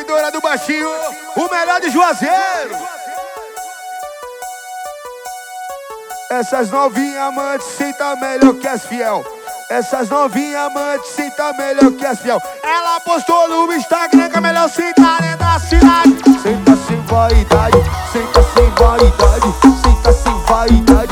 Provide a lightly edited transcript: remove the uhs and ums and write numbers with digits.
seguidora do Baixinho, o melhor de Juazeiro. Essas novinhas amantes senta melhor que as fiel. Essas novinhas amantes senta melhor que as fiel. Ela postou no Instagram que é melhor sentar dentro da cidade. Senta sem vaidade, senta sem vaidade, senta sem vaidade.